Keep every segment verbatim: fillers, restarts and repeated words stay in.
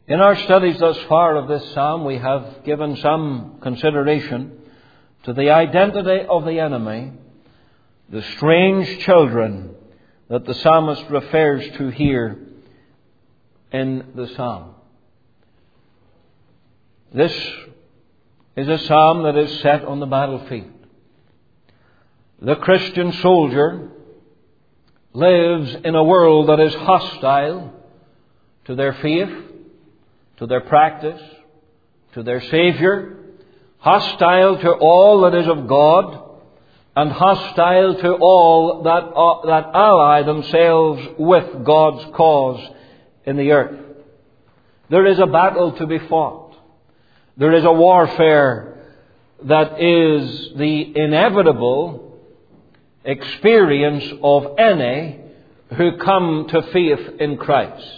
In our studies thus far of this psalm, we have given some consideration to the identity of the enemy, the strange children that the psalmist refers to here in the psalm. This is a psalm that is set on the battlefield. The Christian soldier lives in a world that is hostile to their faith, to their practice, to their Savior, hostile to all that is of God, and hostile to all that, uh, that ally themselves with God's cause in the earth. There is a battle to be fought. There is a warfare that is the inevitable experience of any who come to faith in Christ.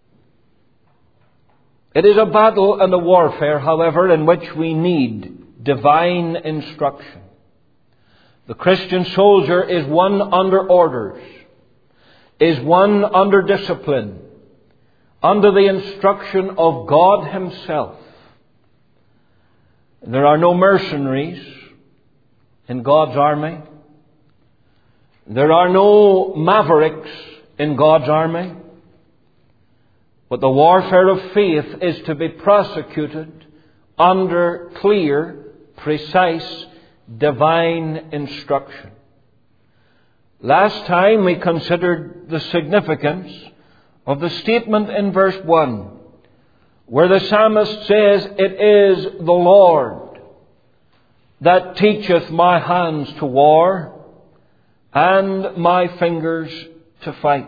It is a battle and a warfare, however, in which we need divine instruction. The Christian soldier is one under orders, is one under discipline, under the instruction of God Himself. There are no mercenaries in God's army. There are no mavericks in God's army. But the warfare of faith is to be prosecuted under clear, precise, divine instruction. Last time we considered the significance of the statement in verse one, where the psalmist says, "It is the Lord that teacheth my hands to war and my fingers to fight."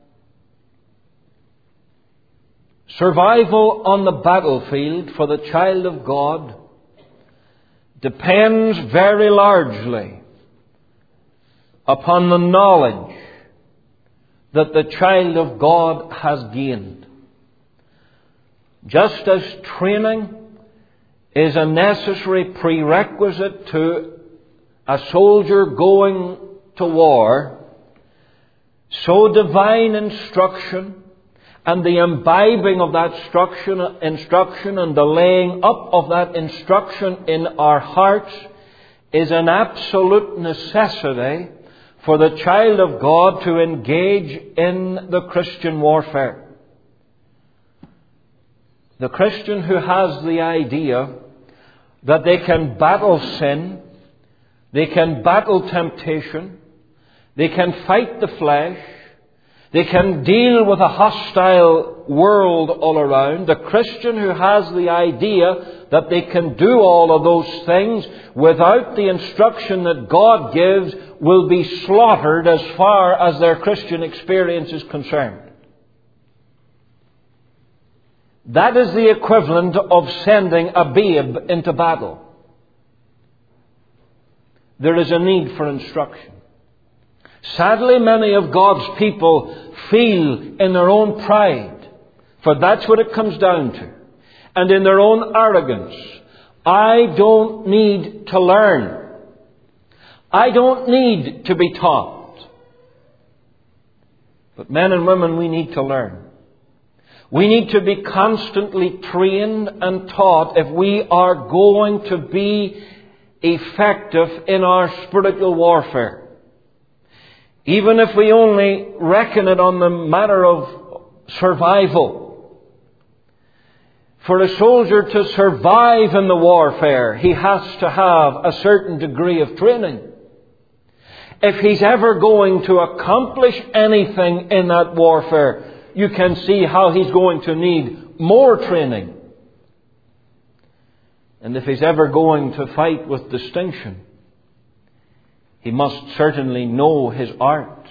Survival on the battlefield for the child of God depends very largely upon the knowledge that the child of God has gained. Just as training is a necessary prerequisite to a soldier going to war, so divine instruction and the imbibing of that instruction, instruction and the laying up of that instruction in our hearts is an absolute necessity for the child of God to engage in the Christian warfare. The Christian who has the idea that they can battle sin, they can battle temptation, they can fight the flesh, they can deal with a hostile world all around. The Christian who has the idea that they can do all of those things without the instruction that God gives will be slaughtered as far as their Christian experience is concerned. That is the equivalent of sending a babe into battle. There is a need for instruction. Sadly, many of God's people feel in their own pride, for that's what it comes down to, and in their own arrogance, I don't need to learn. I don't need to be taught. But men and women, we need to learn. We need to be constantly trained and taught if we are going to be effective in our spiritual warfare. Even if we only reckon it on the matter of survival. For a soldier to survive in the warfare, he has to have a certain degree of training. If he's ever going to accomplish anything in that warfare, you can see how he's going to need more training. And if he's ever going to fight with distinction, he must certainly know his art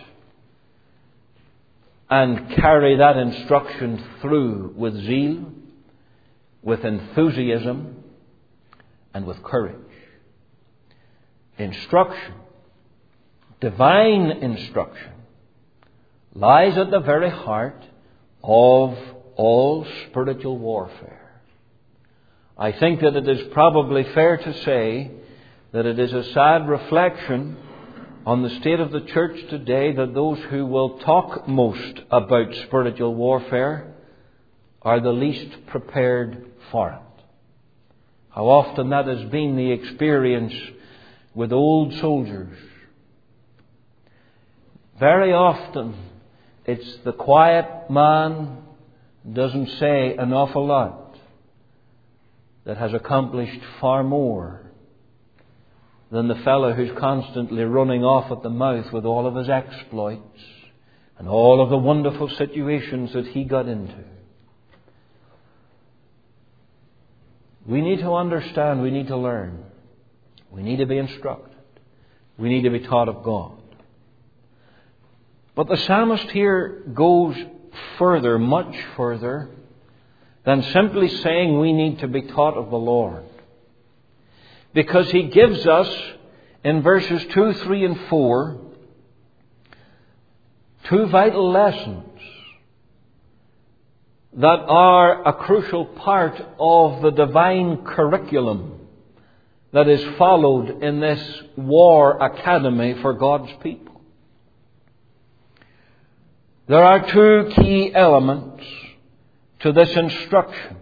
and carry that instruction through with zeal, with enthusiasm, and with courage. Instruction, divine instruction, lies at the very heart of all spiritual warfare. I think that it is probably fair to say that it is a sad reflection on the state of the church today that those who will talk most about spiritual warfare are the least prepared for it. How often that has been the experience with old soldiers. Very often it's the quiet man, doesn't say an awful lot, that has accomplished far more than the fellow who's constantly running off at the mouth with all of his exploits and all of the wonderful situations that he got into. We need to understand, we need to learn, we need to be instructed, we need to be taught of God. But the psalmist here goes further, much further, than simply saying we need to be taught of the Lord. Because he gives us, in verses two, three, and four, two vital lessons that are a crucial part of the divine curriculum that is followed in this war academy for God's people. There are two key elements to this instruction.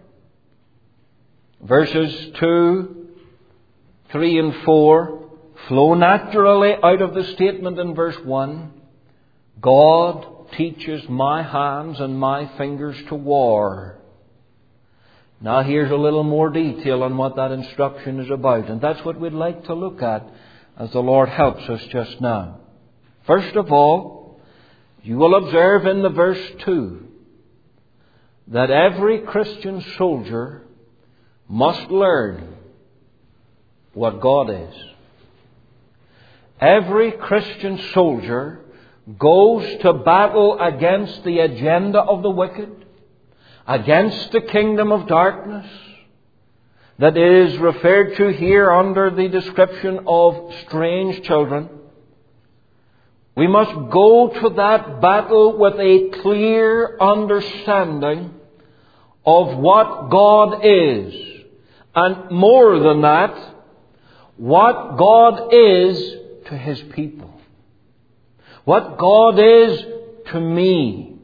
Verses two, three, and four flow naturally out of the statement in verse one. God teaches my hands and my fingers to war. Now here's a little more detail on what that instruction is about. And that's what we'd like to look at as the Lord helps us just now. First of all, you will observe in the verse two that every Christian soldier must learn what God is. Every Christian soldier goes to battle against the agenda of the wicked, against the kingdom of darkness that is referred to here under the description of strange children. We must go to that battle with a clear understanding of what God is. And more than that, what God is to His people. What God is to me.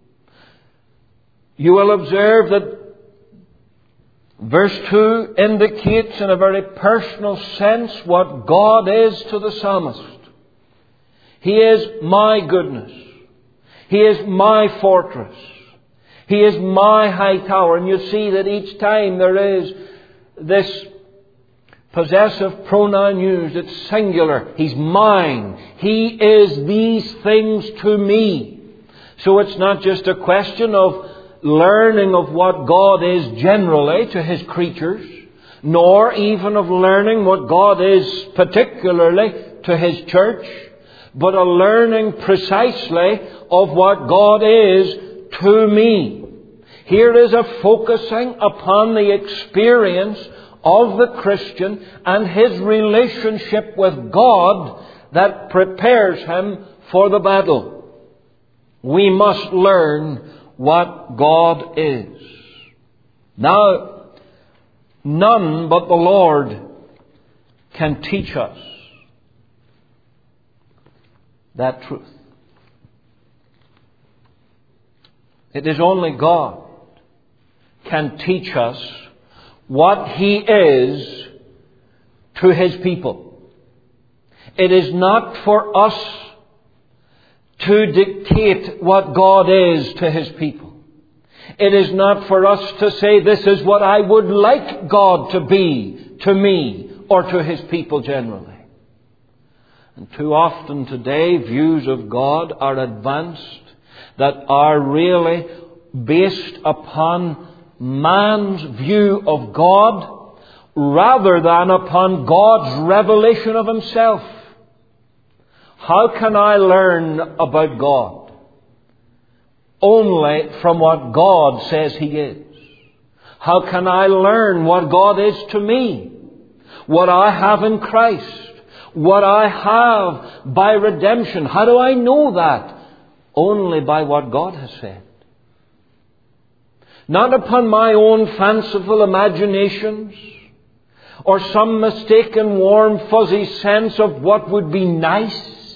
You will observe that verse two indicates in a very personal sense what God is to the psalmist. He is my goodness. He is my fortress. He is my high tower. And you see that each time there is this possessive pronoun used, it's singular. He's mine. He is these things to me. So it's not just a question of learning of what God is generally to His creatures, nor even of learning what God is particularly to His church, but a learning precisely of what God is to me. Here is a focusing upon the experience of the Christian and his relationship with God that prepares him for the battle. We must learn what God is. Now, none but the Lord can teach us that truth. It is only God can teach us what He is to His people. It is not for us to dictate what God is to His people. It is not for us to say, this is what I would like God to be to me or to His people generally. And too often today, views of God are advanced that are really based upon man's view of God rather than upon God's revelation of Himself. How can I learn about God? Only from what God says He is. How can I learn what God is to me? What I have in Christ? What I have by redemption? How do I know that? Only by what God has said. Not upon my own fanciful imaginations or some mistaken warm fuzzy sense of what would be nice,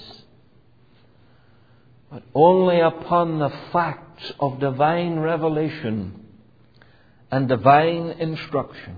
but only upon the facts of divine revelation and divine instruction.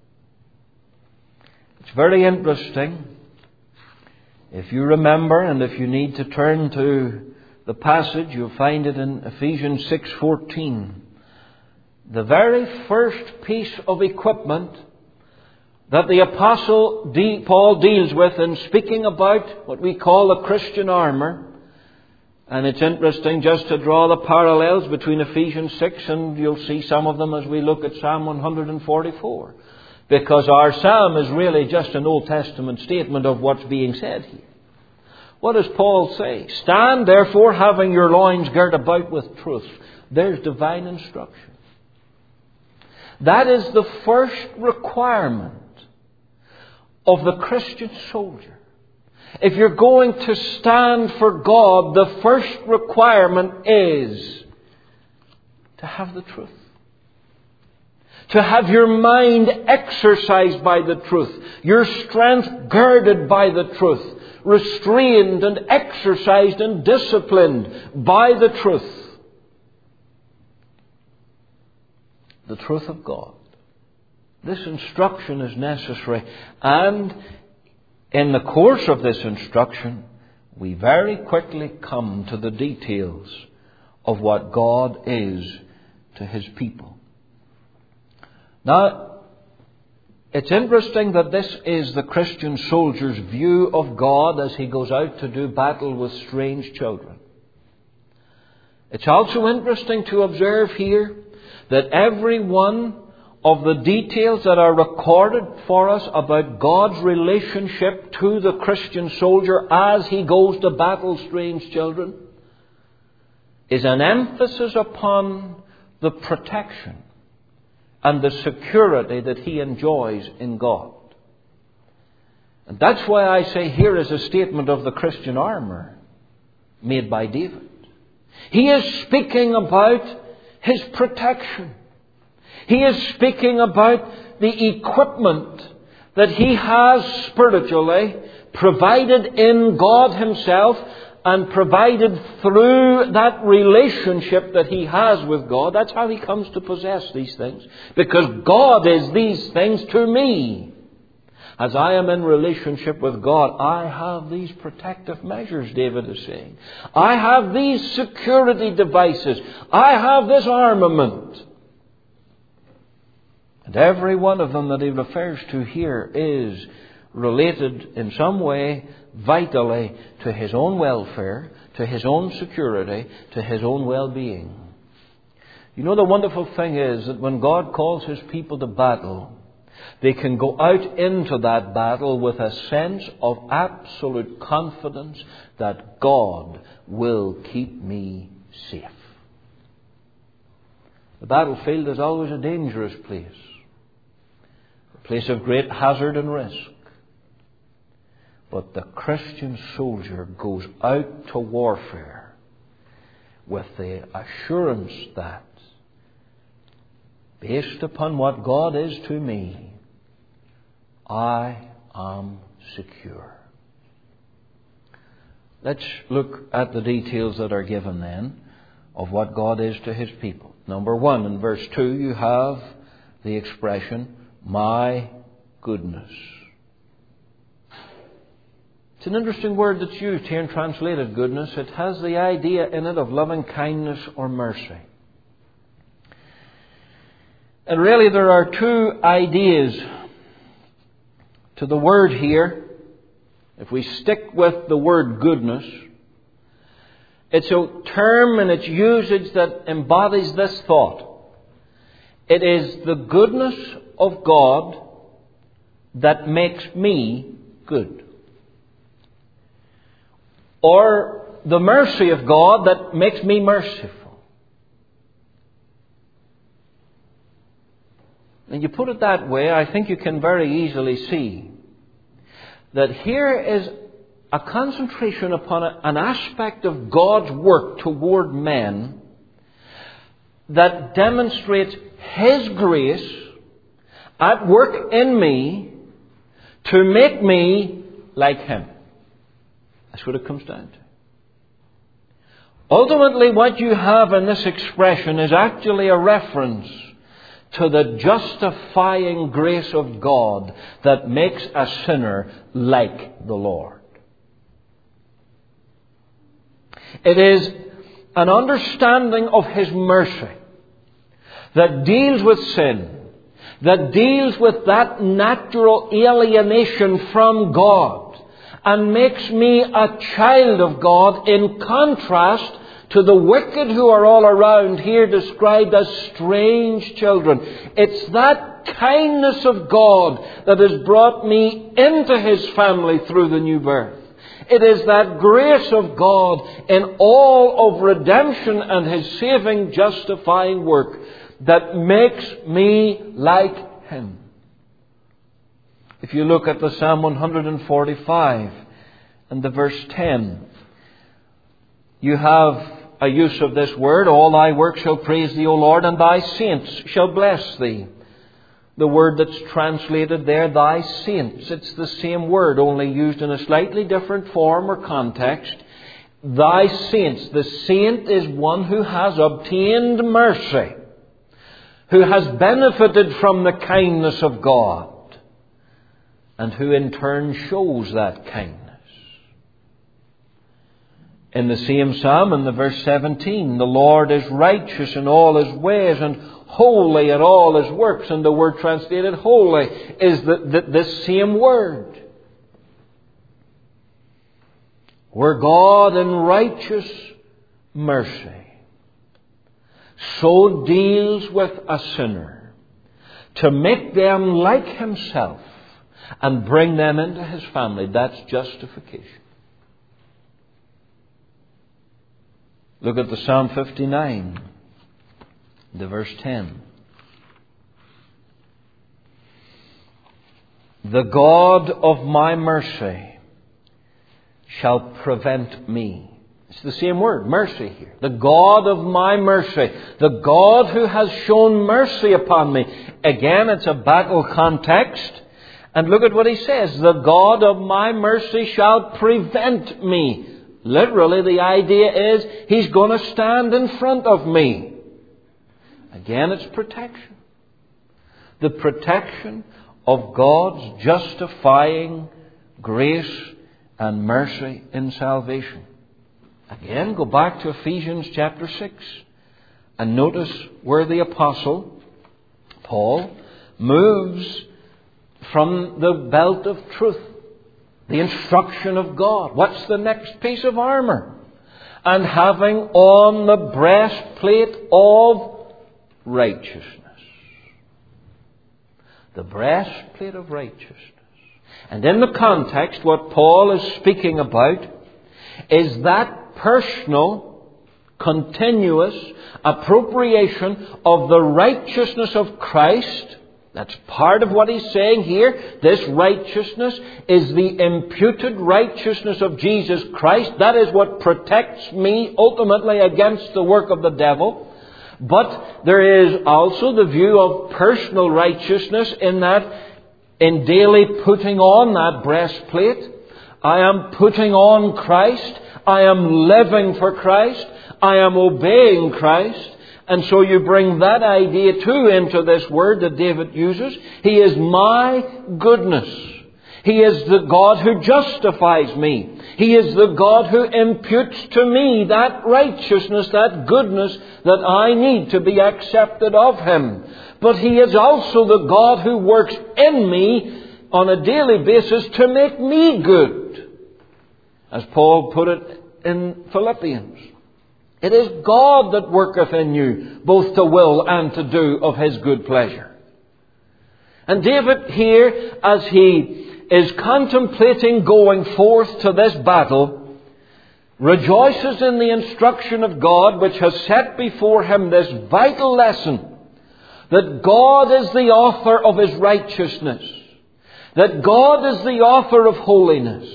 It's very interesting. If you remember, and if you need to turn to the passage, you'll find it in Ephesians six fourteen. The very first piece of equipment that the Apostle Paul deals with in speaking about what we call the Christian armour. And it's interesting just to draw the parallels between Ephesians six, and you'll see some of them as we look at Psalm one forty-four. Because our psalm is really just an Old Testament statement of what's being said here. What does Paul say? Stand therefore, having your loins girt about with truth. There's divine instruction. That is the first requirement of the Christian soldier. If you're going to stand for God, the first requirement is to have the truth. To have your mind exercised by the truth. Your strength girded by the truth. Restrained and exercised and disciplined by the truth. The truth of God. This instruction is necessary. And in the course of this instruction, we very quickly come to the details of what God is to His people. Now, it's interesting that this is the Christian soldier's view of God as he goes out to do battle with strange children. It's also interesting to observe here that every one of the details that are recorded for us about God's relationship to the Christian soldier as he goes to battle strange children is an emphasis upon the protection and the security that he enjoys in God. And that's why I say here is a statement of the Christian armour made by David. He is speaking about his protection. He is speaking about the equipment that he has spiritually provided in God Himself and provided through that relationship that he has with God. That's how he comes to possess these things. Because God is these things to me. As I am in relationship with God, I have these protective measures, David is saying. I have these security devices. I have this armament. And every one of them that he refers to here is related in some way, vitally, to his own welfare, to his own security, to his own well-being. You know, the wonderful thing is that when God calls His people to battle, they can go out into that battle with a sense of absolute confidence that God will keep me safe. The battlefield is always a dangerous place, a place of great hazard and risk. But the Christian soldier goes out to warfare with the assurance that, based upon what God is to me, I am secure. Let's look at the details that are given then of what God is to His people. Number one, in verse two, you have the expression, my goodness. It's an interesting word that's used here and translated goodness. It has the idea in it of loving kindness or mercy. And really there are two ideas to the word here. If we stick with the word goodness, it's a term in its usage that embodies this thought. It is the goodness of God that makes me good. Or the mercy of God that makes me merciful. And you put it that way, I think you can very easily see that here is a concentration upon a, an aspect of God's work toward men that demonstrates His grace at work in me to make me like Him. That's what it comes down to. Ultimately, what you have in this expression is actually a reference to the justifying grace of God that makes a sinner like the Lord. It is an understanding of His mercy that deals with sin, that deals with that natural alienation from God, and makes me a child of God in contrast to the wicked who are all around, here described as strange children. It's that kindness of God that has brought me into His family through the new birth. It is that grace of God in all of redemption and His saving, justifying work that makes me like Him. If you look at the Psalm one forty-five and the verse ten, you have a use of this word, all thy works shall praise thee, O Lord, and thy saints shall bless thee. The word that's translated there, thy saints, it's the same word, only used in a slightly different form or context. Thy saints. The saint is one who has obtained mercy, who has benefited from the kindness of God, and who in turn shows that kindness. In the same psalm, in the verse seventeen, the Lord is righteous in all His ways and holy in all His works. And the word translated holy is the, the, this same word. Where God in righteous mercy so deals with a sinner to make them like Himself and bring them into His family. That's justification. Look at the Psalm fifty-nine, the verse ten. The God of my mercy shall prevent me. It's the same word, mercy here. The God of my mercy. The God who has shown mercy upon me. Again, it's a battle context. And look at what he says. The God of my mercy shall prevent me. Literally, the idea is He's going to stand in front of me. Again, it's protection. The protection of God's justifying grace and mercy in salvation. Again, go back to Ephesians chapter six and notice where the apostle Paul moves from the belt of truth, the instruction of God. What's the next piece of armour? And having on the breastplate of righteousness. The breastplate of righteousness. And in the context, what Paul is speaking about is that personal, continuous appropriation of the righteousness of Christ. That's part of what he's saying here. This righteousness is the imputed righteousness of Jesus Christ. That is what protects me ultimately against the work of the devil. But there is also the view of personal righteousness in that in daily putting on that breastplate, I am putting on Christ. I am living for Christ. I am obeying Christ. And so you bring that idea too into this word that David uses. He is my goodness. He is the God who justifies me. He is the God who imputes to me that righteousness, that goodness that I need to be accepted of Him. But He is also the God who works in me on a daily basis to make me good. As Paul put it in Philippians. It is God that worketh in you, both to will and to do of His good pleasure. And David here, as he is contemplating going forth to this battle, rejoices in the instruction of God, which has set before him this vital lesson, that God is the author of His righteousness, that God is the author of holiness.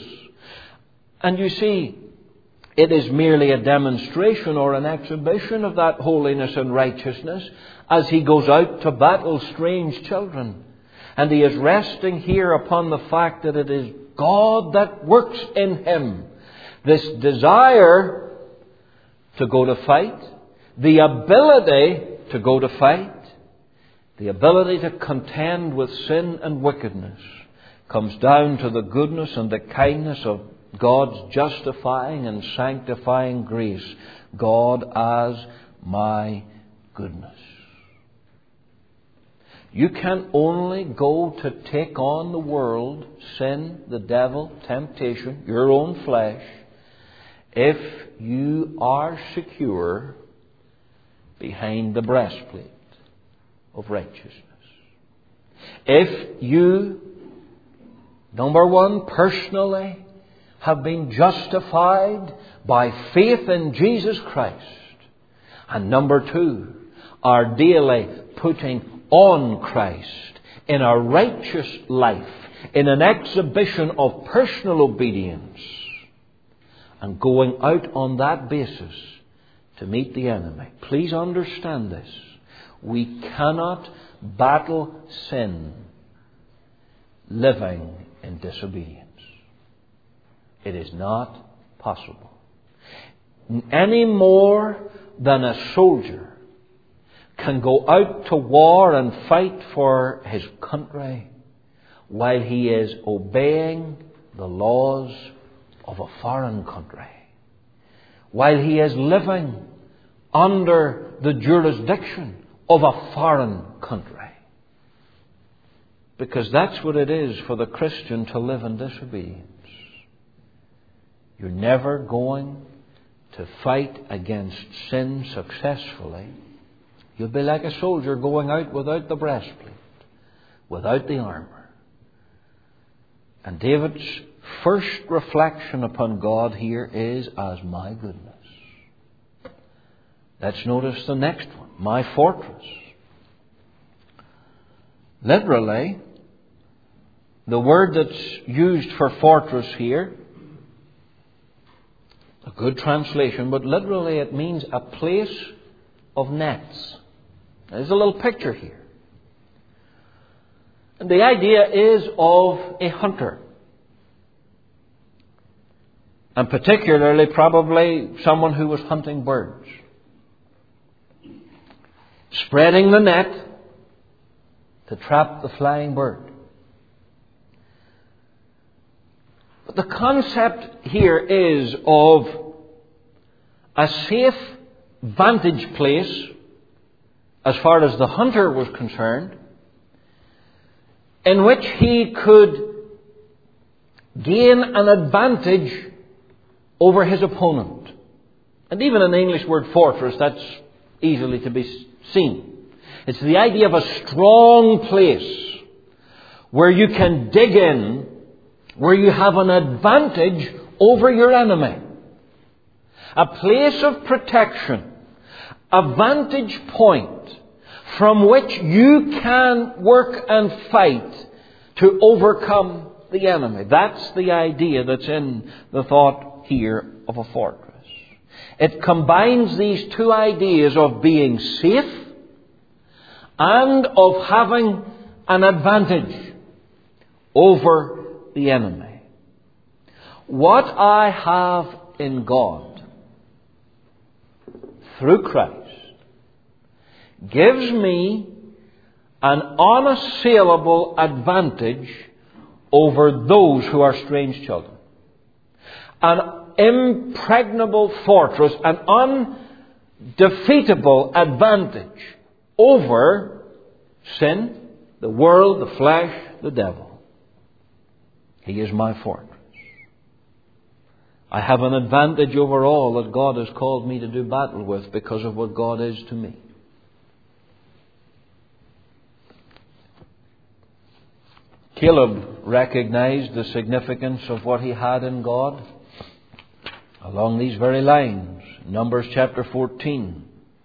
And you see, it is merely a demonstration or an exhibition of that holiness and righteousness as he goes out to battle strange children. And he is resting here upon the fact that it is God that works in him. This desire to go to fight, the ability to go to fight, the ability to contend with sin and wickedness, comes down to the goodness and the kindness of God's justifying and sanctifying grace. God as my goodness. You can only go to take on the world, sin, the devil, temptation, your own flesh, if you are secure behind the breastplate of righteousness. If you, number one, personally have been justified by faith in Jesus Christ, and number two, are daily putting on Christ in a righteous life, in an exhibition of personal obedience, and going out on that basis to meet the enemy. Please understand this. We cannot battle sin living in disobedience. It is not possible. Any more than a soldier can go out to war and fight for his country while he is obeying the laws of a foreign country, while he is living under the jurisdiction of a foreign country. Because that's what it is for the Christian to live in disobedience. You're never going to fight against sin successfully. You'll be like a soldier going out without the breastplate, without the armour. And David's first reflection upon God here is as my goodness. Let's notice the next one, my fortress. Literally, the word that's used for fortress here, a good translation, but literally it means a place of nets. There's a little picture here. And the idea is of a hunter. And particularly probably someone who was hunting birds. Spreading the net to trap the flying bird. But the concept here is of a safe vantage place as far as the hunter was concerned, in which he could gain an advantage over his opponent. And even in the English word fortress, that's easily to be seen. It's the idea of a strong place where you can dig in, where you have an advantage over your enemy. A place of protection, a vantage point from which you can work and fight to overcome the enemy. That's the idea that's in the thought here of a fortress. It combines these two ideas of being safe and of having an advantage over the enemy. What I have in God through Christ gives me an unassailable advantage over those who are strange children. An impregnable fortress, an undefeatable advantage over sin, the world, the flesh, the devil. He is my fortress. I have an advantage over all that God has called me to do battle with because of what God is to me. Caleb recognized the significance of what he had in God along these very lines. Numbers chapter fourteen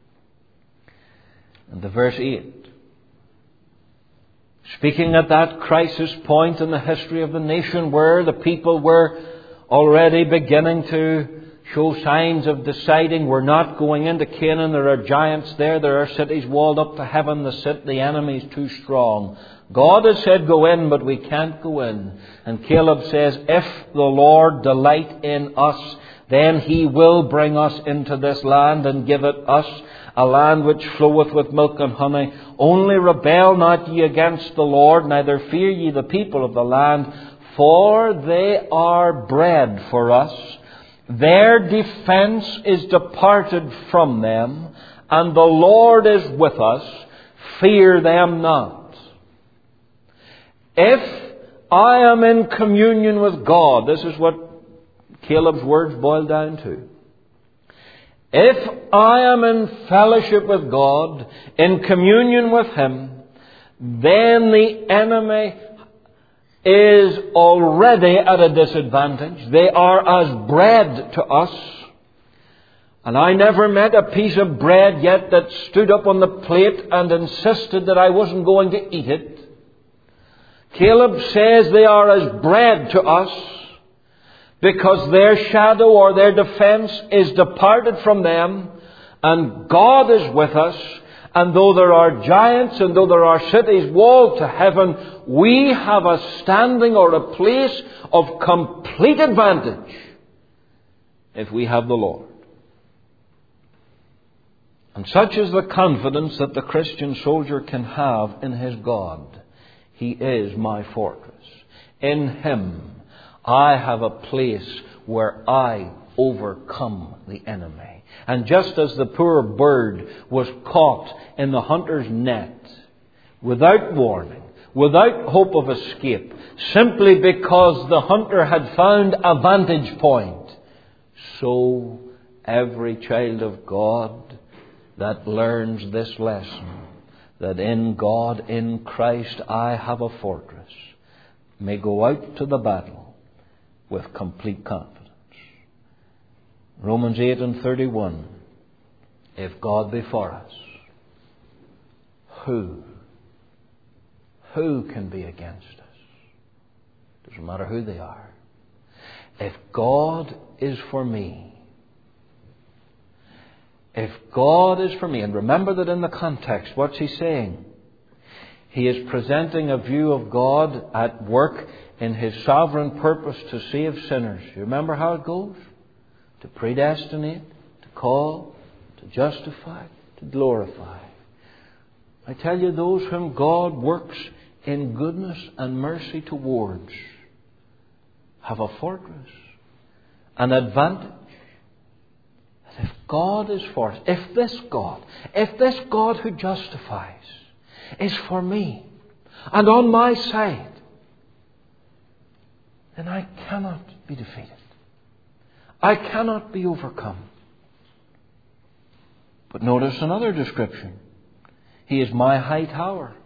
and the verse eight. Speaking at that crisis point in the history of the nation where the people were already beginning to show signs of deciding we're not going into Canaan, there are giants there, there are cities walled up to heaven, the, city, the enemy is too strong. God has said go in, but we can't go in. And Caleb says, if the Lord delight in us, then He will bring us into this land and give it us, a land which floweth with milk and honey. Only rebel not ye against the Lord, neither fear ye the people of the land, for they are bread for us. Their defence is departed from them, and the Lord is with us. Fear them not. If I am in communion with God, this is what Caleb's words boil down to. If I am in fellowship with God, in communion with Him, then the enemy is already at a disadvantage. They are as bread to us. And I never met a piece of bread yet that stood up on the plate and insisted that I wasn't going to eat it. Caleb says they are as bread to us, because their shadow or their defence is departed from them, and God is with us. And though there are giants and though there are cities walled to heaven, we have a standing or a place of complete advantage if we have the Lord. And such is the confidence that the Christian soldier can have in his God. He is my fortress. In Him I have a place where I overcome the enemy. And just as the poor bird was caught in the hunter's net, without warning, without hope of escape, simply because the hunter had found a vantage point, so every child of God that learns this lesson, that in God, in Christ, I have a fortress, may go out to the battle with complete confidence. Romans eight and thirty-one. If God be for us, who? Who can be against us? Doesn't matter who they are. If God is for me, if God is for me, and remember that in the context, what's he saying? He is presenting a view of God at work in His sovereign purpose to save sinners. You remember how it goes? To predestinate, to call, to justify, to glorify. I tell you, those whom God works in goodness and mercy towards have a fortress, an advantage. If God is for us, if this God, if this God who justifies is for me and on my side, then I cannot be defeated. I cannot be overcome. But notice another description. He is my high tower.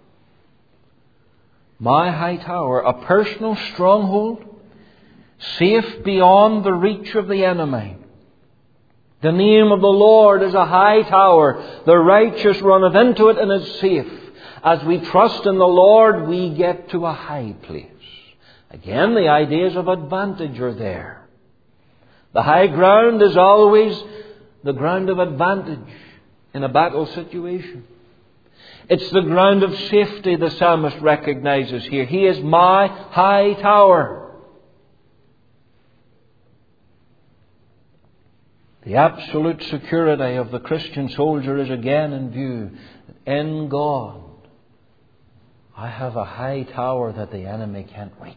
My high tower, a personal stronghold, safe beyond the reach of the enemy. The name of the Lord is a high tower. The righteous runneth into it and is safe. As we trust in the Lord, we get to a high place. Again, the ideas of advantage are there. The high ground is always the ground of advantage in a battle situation. It's the ground of safety the psalmist recognizes here. He is my high tower. The absolute security of the Christian soldier is again in view. In God, I have a high tower that the enemy can't reach.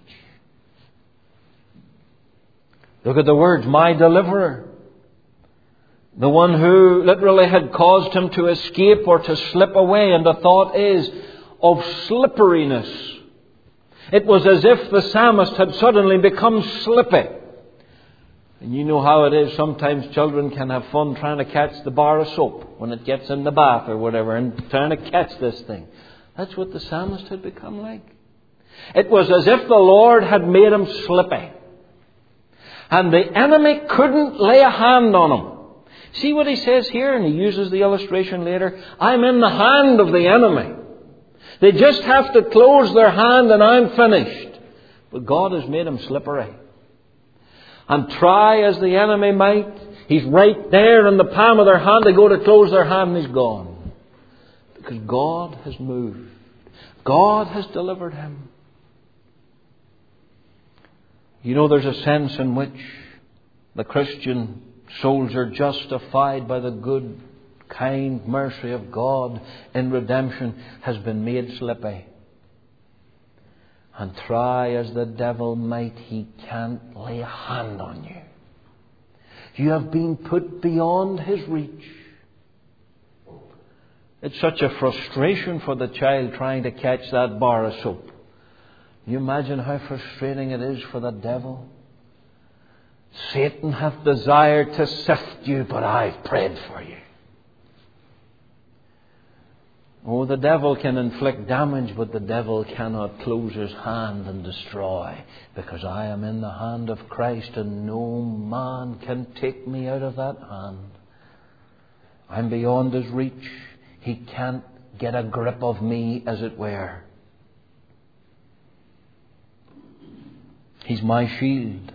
Look at the words, my deliverer. The one who literally had caused him to escape or to slip away. And the thought is of slipperiness. It was as if the psalmist had suddenly become slippy. And you know how it is. Sometimes children can have fun trying to catch the bar of soap when it gets in the bath or whatever, and trying to catch this thing. That's what the psalmist had become like. It was as if the Lord had made him slippy. And the enemy couldn't lay a hand on him. See what he says here, and he uses the illustration later. I'm in the hand of the enemy. They just have to close their hand and I'm finished. But God has made him slippery. And try as the enemy might, he's right there in the palm of their hand. They go to close their hand and he's gone. Because God has moved. God has delivered him. You know, there's a sense in which the Christian soldier, justified by the good, kind mercy of God in redemption, has been made slippy. And try as the devil might, he can't lay a hand on you. You have been put beyond his reach. It's such a frustration for the child trying to catch that bar of soap. You imagine how frustrating it is for the devil. Satan hath desired to sift you, but I've prayed for you. Oh, the devil can inflict damage, but the devil cannot close his hand and destroy, because I am in the hand of Christ, and no man can take me out of that hand. I'm beyond his reach. He can't get a grip of me, as it were. He's my shield.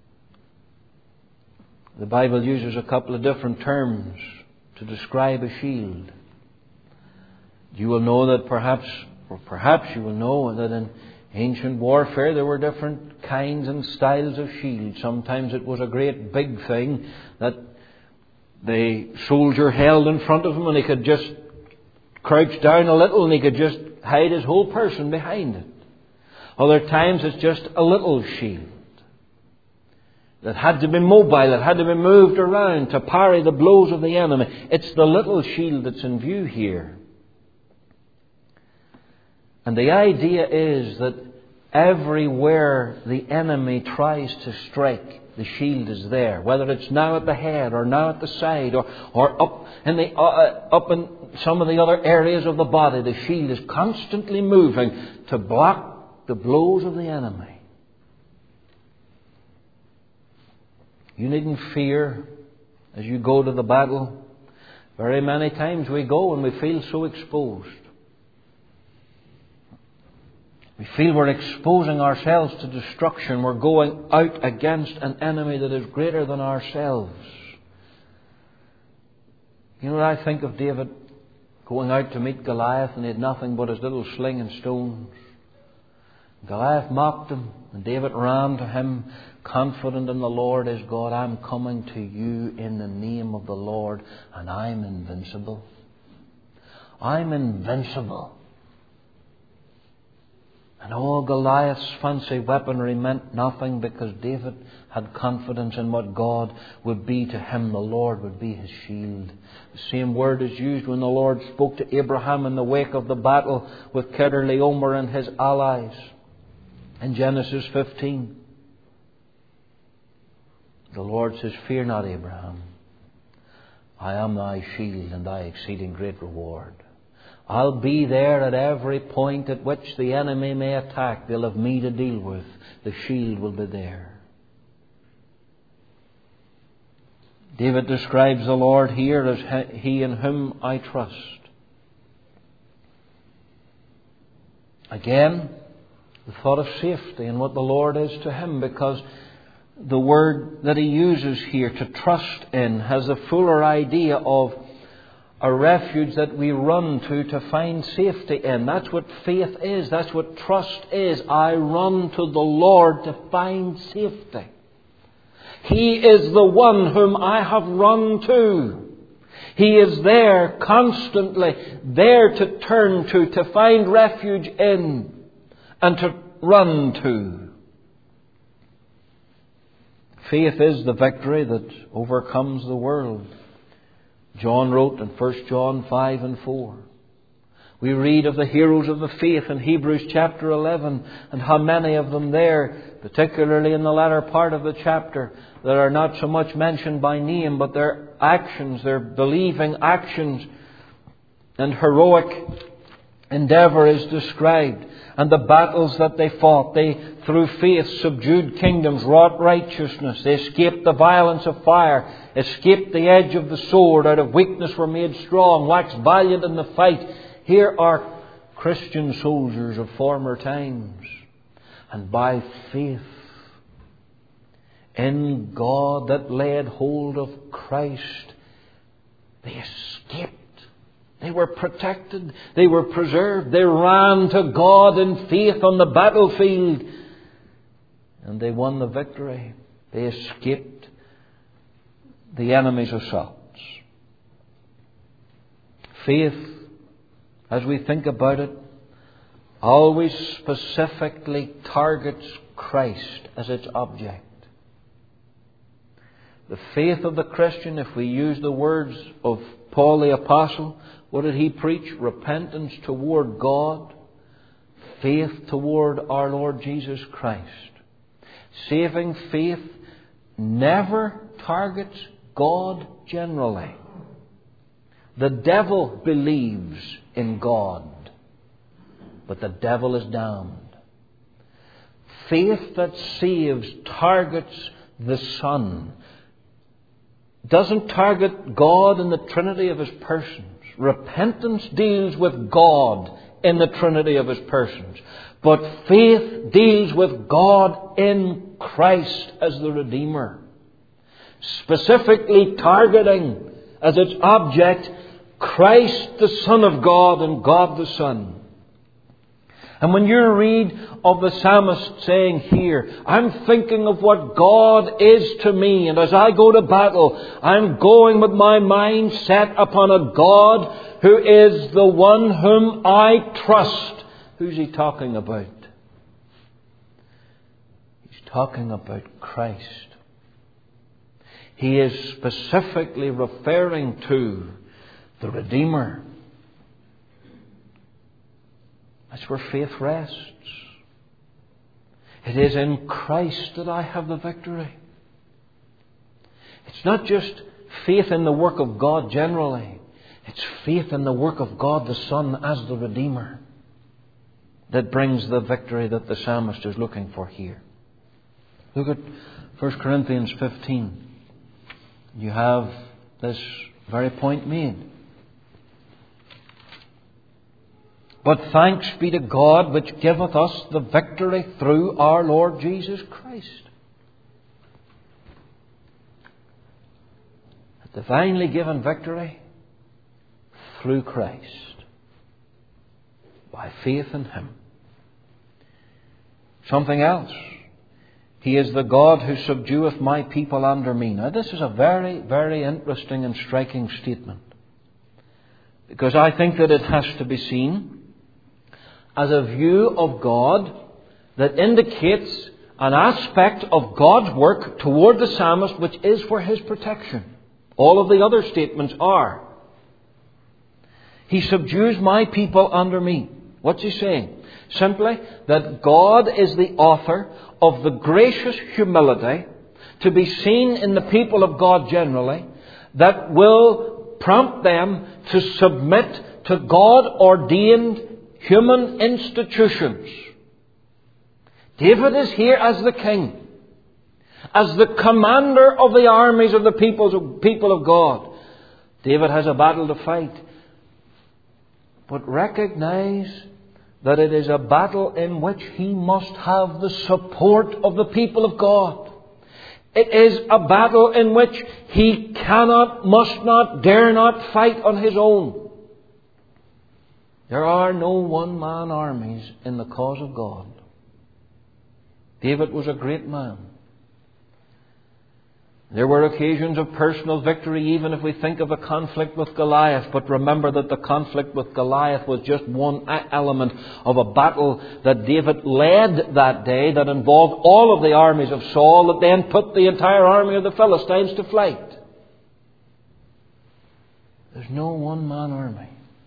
The Bible uses a couple of different terms to describe a shield. You will know that perhaps, or perhaps you will know that in ancient warfare there were different kinds and styles of shields. Sometimes it was a great big thing that the soldier held in front of him, and he could just crouch down a little and he could just hide his whole person behind it. Other times it's just a little shield that had to be mobile, that had to be moved around to parry the blows of the enemy. It's the little shield that's in view here. And the idea is that everywhere the enemy tries to strike, the shield is there. Whether it's now at the head or now at the side or, or up in the uh, up in some of the other areas of the body, the shield is constantly moving to block the blows of the enemy. You needn't fear as you go to the battle. Very many times we go and we feel so exposed. We feel we're exposing ourselves to destruction. We're going out against an enemy that is greater than ourselves. You know what I think of David going out to meet Goliath, and he had nothing but his little sling and stones. Goliath mocked him, and David ran to him, confident in the Lord his God. I'm coming to you in the name of the Lord, and I'm invincible. I'm invincible. And all Goliath's fancy weaponry meant nothing, because David had confidence in what God would be to him. The Lord would be his shield. The same word is used when the Lord spoke to Abraham in the wake of the battle with Kedorlaomer and his allies in Genesis fifteen. The Lord says, "Fear not, Abraham. I am thy shield and thy exceeding great reward." I'll be there at every point at which the enemy may attack. They'll have me to deal with. The shield will be there. David describes the Lord here as He in whom I trust. Again, the thought of safety and what the Lord is to him, because the word that he uses here, to trust in, has a fuller idea of a refuge that we run to to find safety in. That's what faith is. That's what trust is. I run to the Lord to find safety. He is the one whom I have run to. He is there constantly, there to turn to, to find refuge in, and to run to. Faith is the victory that overcomes the world. John wrote in First John five and four. We read of the heroes of the faith in Hebrews chapter eleven, and how many of them there, particularly in the latter part of the chapter, that are not so much mentioned by name, but their actions, their believing actions and heroic endeavour is described. And the battles that they fought, they through faith subdued kingdoms, wrought righteousness. They escaped the violence of fire, escaped the edge of the sword, out of weakness were made strong, waxed valiant in the fight. Here are Christian soldiers of former times. And by faith in God that laid hold of Christ, they escaped. They were protected. They were preserved. They ran to God in faith on the battlefield. And they won the victory. They escaped the enemy's assaults. Faith, as we think about it, always specifically targets Christ as its object. The faith of the Christian, if we use the words of Paul the Apostle, what did he preach? Repentance toward God, faith toward our Lord Jesus Christ. Saving faith never targets God generally. The devil believes in God, but the devil is damned. Faith that saves targets the Son. Doesn't target God in the Trinity of His persons. Repentance deals with God in the Trinity of His persons. But faith deals with God in Christ as the Redeemer. Specifically targeting as its object Christ the Son of God and God the Son. And when you read of the psalmist saying here, I'm thinking of what God is to me, and as I go to battle, I'm going with my mind set upon a God who is the one whom I trust. Who's he talking about? He's talking about Christ. He is specifically referring to the Redeemer. That's where faith rests. It is in Christ that I have the victory. It's not just faith in the work of God generally. It's faith in the work of God the Son as the Redeemer that brings the victory that the psalmist is looking for here. Look at First Corinthians fifteen. You have this very point made. But thanks be to God which giveth us the victory through our Lord Jesus Christ. A divinely given victory through Christ. By faith in Him. Something else. He is the God who subdueth my people under me. Now this is a very, very interesting and striking statement. Because I think that it has to be seen as a view of God that indicates an aspect of God's work toward the psalmist which is for his protection. All of the other statements are. He subdues my people under me. What's he saying? Simply that God is the author of the gracious humility to be seen in the people of God generally that will prompt them to submit to God-ordained human institutions. David is here as the king, as the commander of the armies of the peoples, people of God. David has a battle to fight. But recognize that it is a battle in which he must have the support of the people of God. It is a battle in which he cannot, must not, dare not fight on his own. There are no one-man armies in the cause of God. David was a great man. There were occasions of personal victory, even if we think of a conflict with Goliath. But remember that the conflict with Goliath was just one element of a battle that David led that day that involved all of the armies of Saul that then put the entire army of the Philistines to flight. There's no one-man army.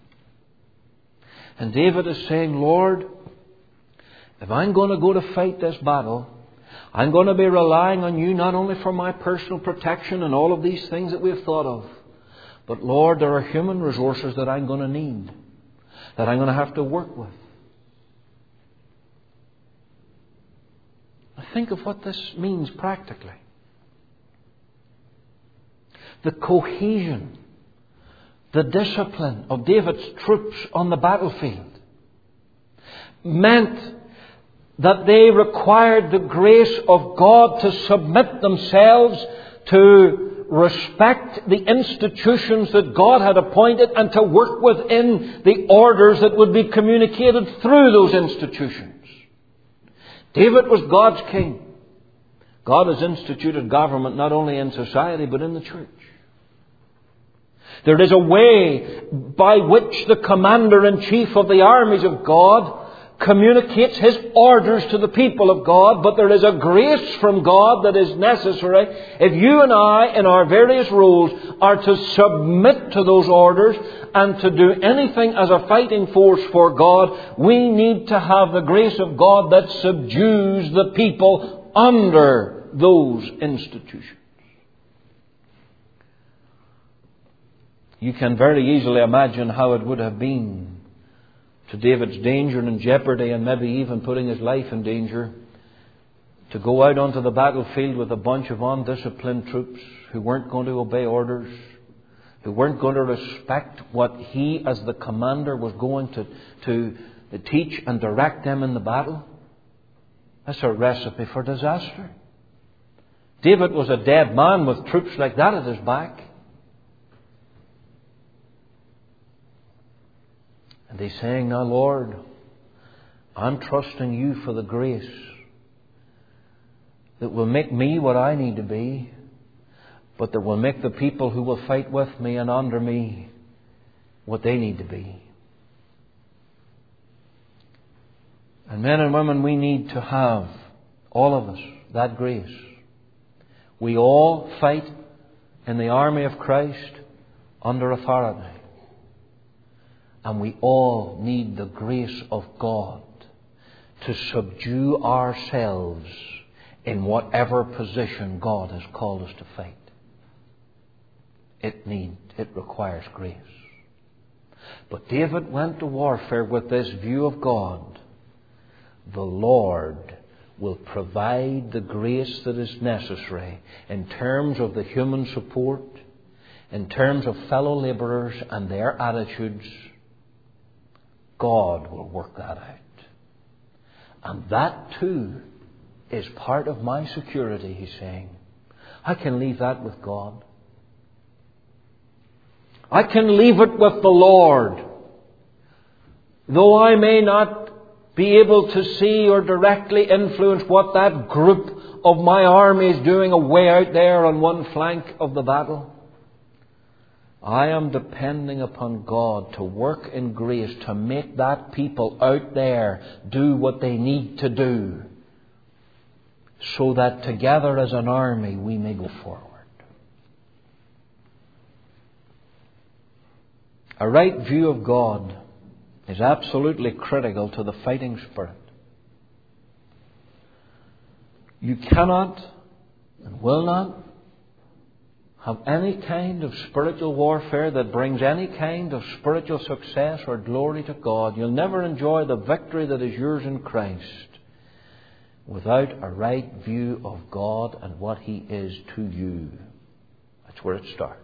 And David is saying, Lord, if I'm going to go to fight this battle, I'm going to be relying on You not only for my personal protection and all of these things that we've thought of, but Lord, there are human resources that I'm going to need, that I'm going to have to work with. Now think of what this means practically. The cohesion, the discipline of David's troops on the battlefield meant that they required the grace of God to submit themselves to respect the institutions that God had appointed and to work within the orders that would be communicated through those institutions. David was God's king. God has instituted government not only in society but in the church. There is a way by which the commander-in-chief of the armies of God communicates his orders to the people of God, but there is a grace from God that is necessary if you and I, in our various roles, are to submit to those orders and to do anything as a fighting force for God. We need to have the grace of God that subdues the people under those institutions. You can very easily imagine how it would have been to David's danger and jeopardy, and maybe even putting his life in danger, to go out onto the battlefield with a bunch of undisciplined troops who weren't going to obey orders, who weren't going to respect what he as the commander was going to, to teach and direct them in the battle. That's a recipe for disaster. David was a dead man with troops like that at his back. And he's saying, now Lord, I'm trusting you for the grace that will make me what I need to be, but that will make the people who will fight with me and under me what they need to be. And men and women, we need to have, all of us, that grace. We all fight in the army of Christ under authority. And we all need the grace of God to subdue ourselves in whatever position God has called us to fight. It need, it requires grace. But David went to warfare with this view of God. The Lord will provide the grace that is necessary in terms of the human support, in terms of fellow labourers and their attitudes. God will work that out. And that too is part of my security, he's saying. I can leave that with God. I can leave it with the Lord. Though I may not be able to see or directly influence what that group of my army is doing away out there on one flank of the battle, I am depending upon God to work in grace to make that people out there do what they need to do, so that together as an army we may go forward. A right view of God is absolutely critical to the fighting spirit. You cannot and will not have any kind of spiritual warfare that brings any kind of spiritual success or glory to God. You'll never enjoy the victory that is yours in Christ without a right view of God and what He is to you. That's where it starts.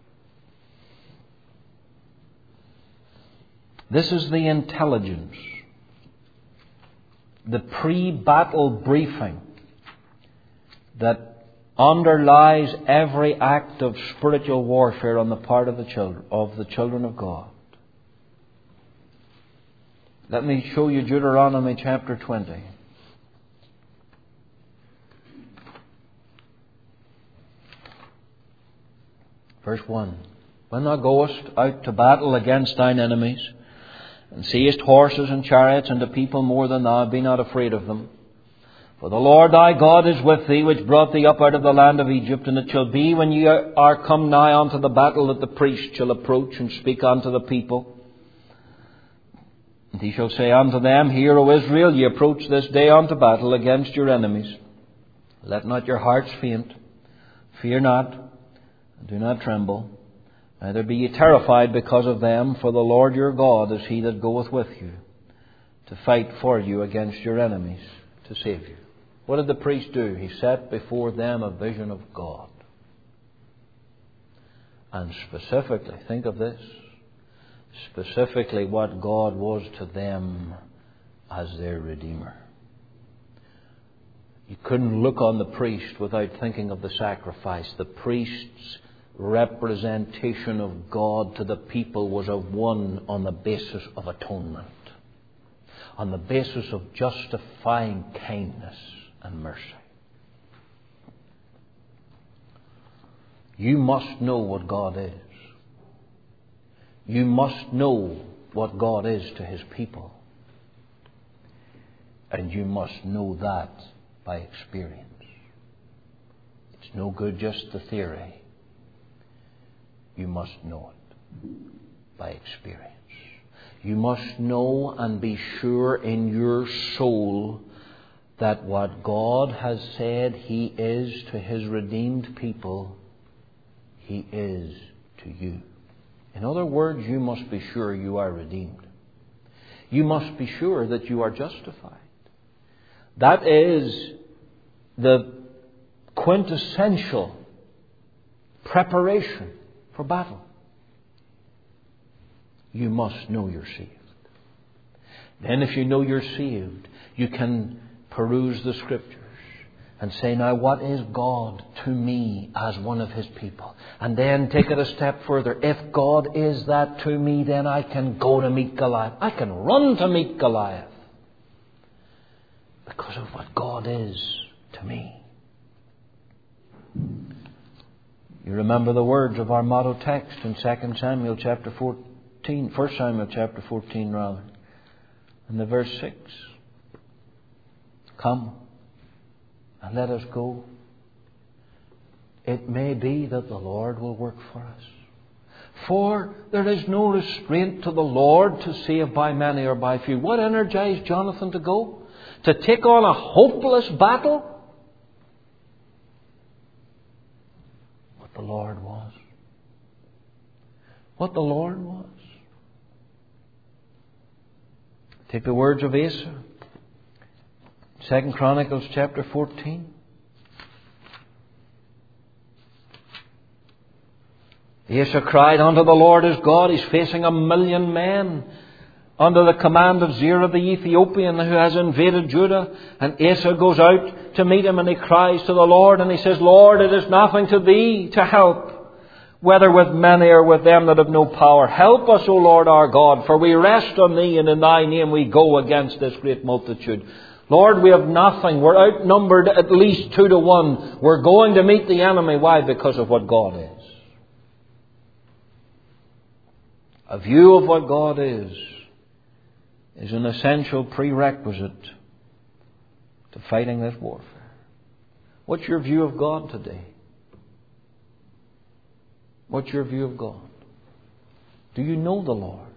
This is the intelligence, the pre-battle briefing that underlies every act of spiritual warfare on the part of the children of the children of God. Let me show you Deuteronomy chapter twenty. Verse one. When thou goest out to battle against thine enemies, and seest horses and chariots and a people more than thou, be not afraid of them. For the Lord thy God is with thee, which brought thee up out of the land of Egypt. And it shall be, when ye are come nigh unto the battle, that the priest shall approach and speak unto the people. And he shall say unto them, Hear, O Israel, ye approach this day unto battle against your enemies. Let not your hearts faint. Fear not, and do not tremble. Neither be ye terrified because of them, for the Lord your God is He that goeth with you, to fight for you against your enemies, to save you. What did the priest do? He set before them a vision of God. And specifically, think of this, specifically what God was to them as their Redeemer. You couldn't look on the priest without thinking of the sacrifice. The priest's representation of God to the people was of one on the basis of atonement, on the basis of justifying kindness and mercy. You must know what God is. you must know what God is to His people. And you must know that by experience. It's no good just the theory. You must know it by experience. You must know and be sure in your soul that what God has said He is to His redeemed people, He is to you. In other words, you must be sure you are redeemed. You must be sure that you are justified. That is the quintessential preparation for battle. You must know you're saved. Then if you know you're saved, you can peruse the Scriptures and say, now what is God to me as one of His people? And then take it a step further. If God is that to me, then I can go to meet Goliath. I can run to meet Goliath. Because of what God is to me. You remember the words of our motto text in Second Samuel chapter fourteen, First Samuel chapter fourteen rather, and the verse six. Come and let us go. It may be that the Lord will work for us. For there is no restraint to the Lord to save by many or by few. What energized Jonathan to go? To take on a hopeless battle? What the Lord was. What the Lord was. Take the words of Asa. Second Chronicles chapter fourteen. Asa cried unto the Lord his God. He's facing a million men under the command of Zerah the Ethiopian, who has invaded Judah. And Asa goes out to meet him, and he cries to the Lord, and he says, Lord, it is nothing to thee to help, whether with many or with them that have no power. Help us, O Lord our God, for we rest on thee, and in thy name we go against this great multitude. Lord, we have nothing. We're outnumbered at least two to one. We're going to meet the enemy. Why? Because of what God is. A view of what God is is an essential prerequisite to fighting this warfare. What's your view of God today? What's your view of God? Do you know the Lord?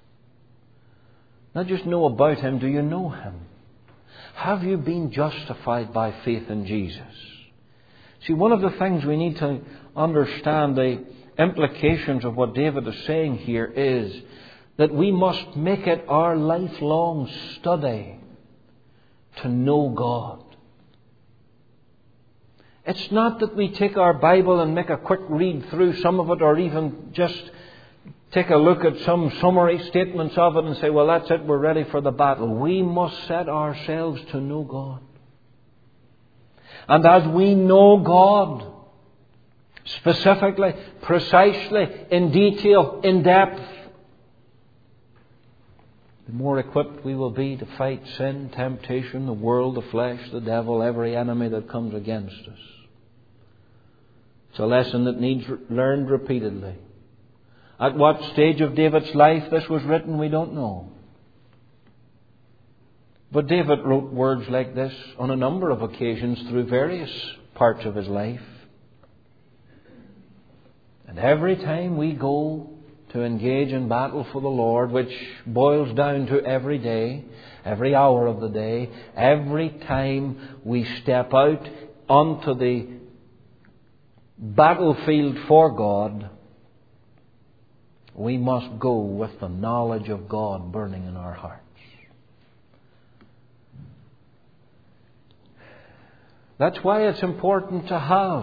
Not just know about Him, do you know Him? Have you been justified by faith in Jesus? See, one of the things we need to understand, the implications of what David is saying here, is that we must make it our lifelong study to know God. It's not that we take our Bible and make a quick read through some of it, or even just take a look at some summary statements of it and say, well, that's it, we're ready for the battle. We must set ourselves to know God. And as we know God, specifically, precisely, in detail, in depth, the more equipped we will be to fight sin, temptation, the world, the flesh, the devil, every enemy that comes against us. It's a lesson that needs learned repeatedly. At what stage of David's life this was written, we don't know. But David wrote words like this on a number of occasions through various parts of his life. And every time we go to engage in battle for the Lord, which boils down to every day, every hour of the day, every time we step out onto the battlefield for God, we must go with the knowledge of God burning in our hearts. That's why it's important to have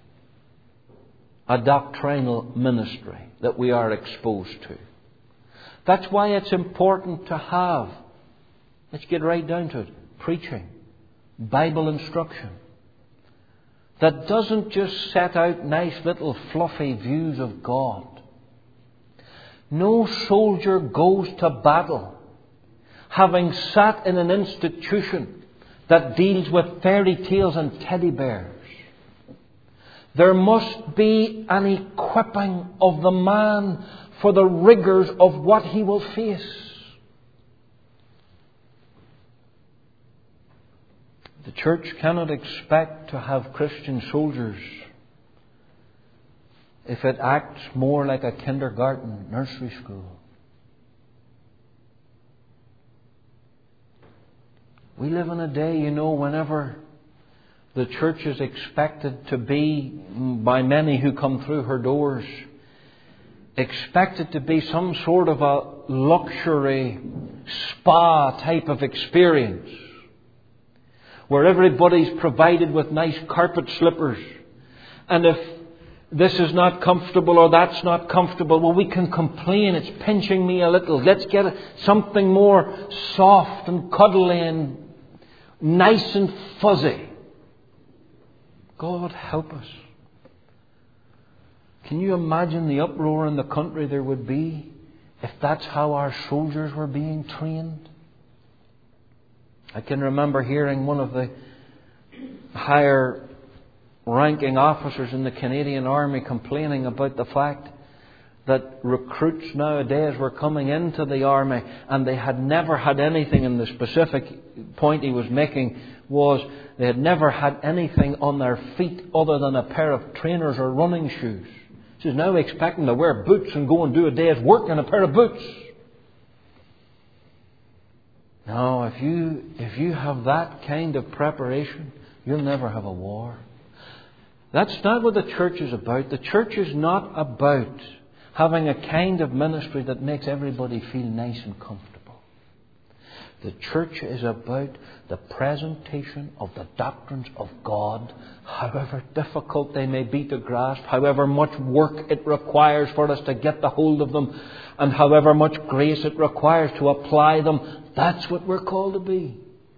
a doctrinal ministry that we are exposed to. That's why it's important to have, let's get right down to it, preaching, Bible instruction, that doesn't just set out nice little fluffy views of God. No soldier goes to battle having sat in an institution that deals with fairy tales and teddy bears. There must be an equipping of the man for the rigors of what he will face. The church cannot expect to have Christian soldiers if it acts more like a kindergarten, nursery school. We live in a day, you know, whenever the church is expected to be, by many who come through her doors, expected to be some sort of a luxury spa type of experience, where everybody's provided with nice carpet slippers. And if this is not comfortable or that's not comfortable, well, we can complain. It's pinching me a little. Let's get something more soft and cuddly and nice and fuzzy. God help us. Can you imagine the uproar in the country there would be if that's how our soldiers were being trained? I can remember hearing one of the higher ranking officers in the Canadian Army complaining about the fact that recruits nowadays were coming into the Army and they had never had anything, and the specific point he was making was they had never had anything on their feet other than a pair of trainers or running shoes. He says, now expecting to wear boots and go and do a day's work in a pair of boots. Now, if you, if you have that kind of preparation, you'll never have a war. That's not what the church is about. The church is not about having a kind of ministry that makes everybody feel nice and comfortable. The church is about the presentation of the doctrines of God, however difficult they may be to grasp, however much work it requires for us to get the hold of them, and however much grace it requires to apply them. That's what we're called to be.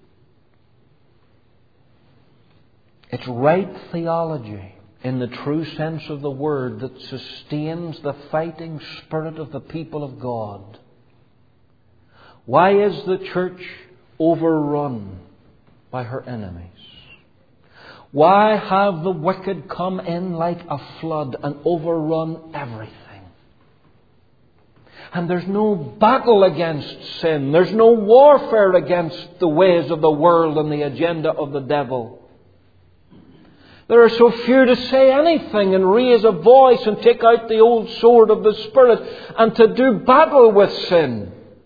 It's right theology, in the true sense of the word, that sustains the fighting spirit of the people of God. Why is the church overrun by her enemies? Why have the wicked come in like a flood and overrun everything? And there's no battle against sin. There's no warfare against the ways of the world and the agenda of the devil. There are so few to say anything and raise a voice and take out the old sword of the Spirit and to do battle with sin.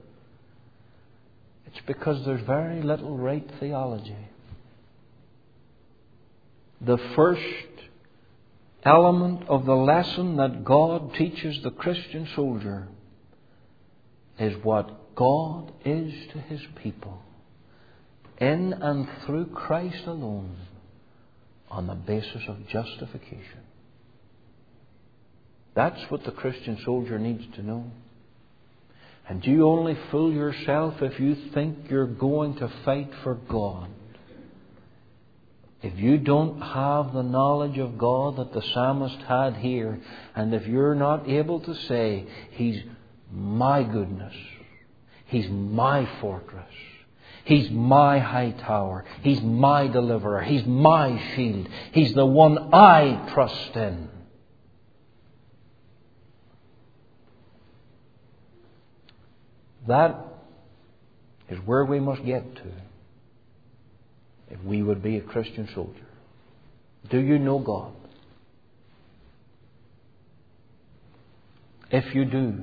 It's because there's very little right theology. The first element of the lesson that God teaches the Christian soldier is what God is to His people, in and through Christ alone, on the basis of justification. That's what the Christian soldier needs to know. And you only fool yourself if you think you're going to fight for God. If you don't have the knowledge of God that the psalmist had here, and if you're not able to say, He's my goodness, He's my fortress, He's my high tower, He's my deliverer, He's my shield, He's the one I trust in, that is where we must get to if we would be a Christian soldier. Do you know God? If you do,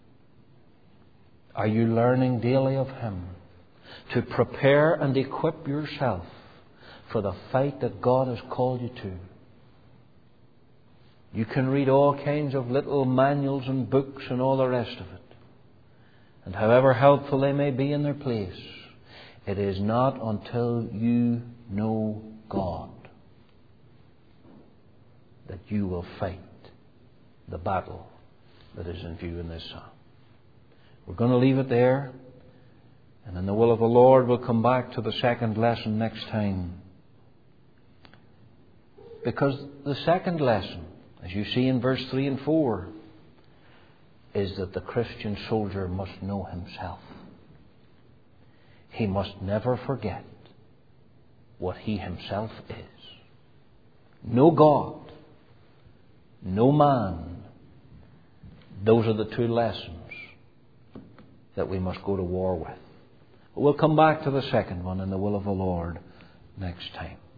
are you learning daily of Him to prepare and equip yourself for the fight that God has called you to? You can read all kinds of little manuals and books and all the rest of it. And however helpful they may be in their place, it is not until you know God that you will fight the battle that is in view in this psalm. We're going to leave it there, and in the will of the Lord we'll come back to the second lesson next time. Because the second lesson, as you see in verse three and four, is that the Christian soldier must know himself. He must never forget what he himself is. No God, no man, Those are the two lessons that we must go to war with. We'll come back to the second one in the will of the Lord next time.